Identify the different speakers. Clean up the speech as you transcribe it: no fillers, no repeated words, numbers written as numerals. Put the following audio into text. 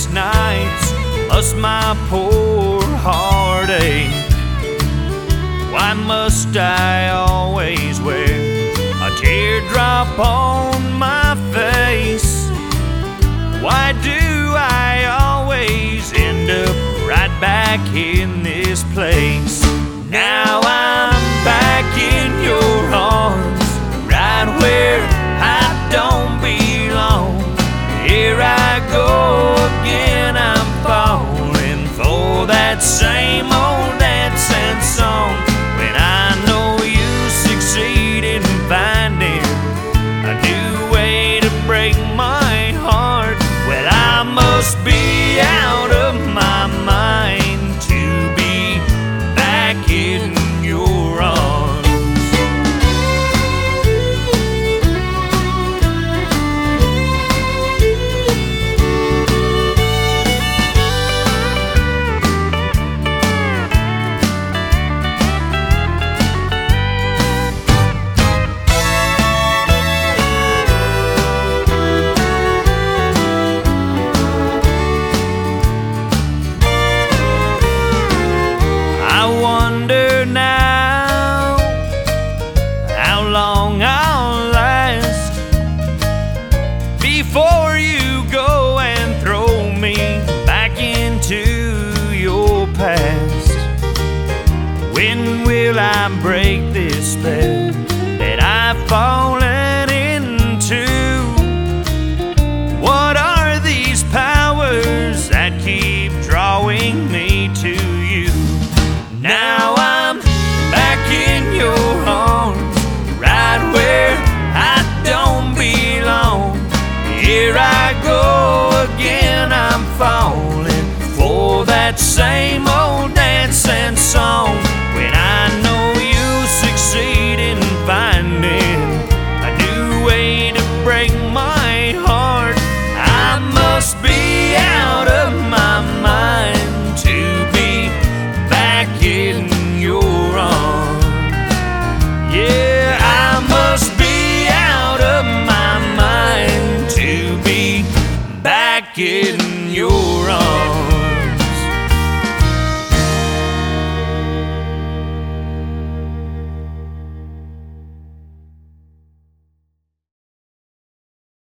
Speaker 1: sleepless nights, plus my poor heartache. Why must I always wear a teardrop on my face? Why do I always end up right back in this place? Now I'm back in your arms, right where I don't belong. Here I go again, I'm falling for that same old dancing song. When I know you succeed in finding a new way to break my heart, well, I must be out of my mind to be back in your arms. I wonder now how long I'll last before you go and throw me back into your past. When will I break this spell that I've fallen into? What are these powers that keep drawing me to you? Now I'm back in your arms, right where I don't belong. Here I go again, I'm falling for that same old dancing song. When I know you succeed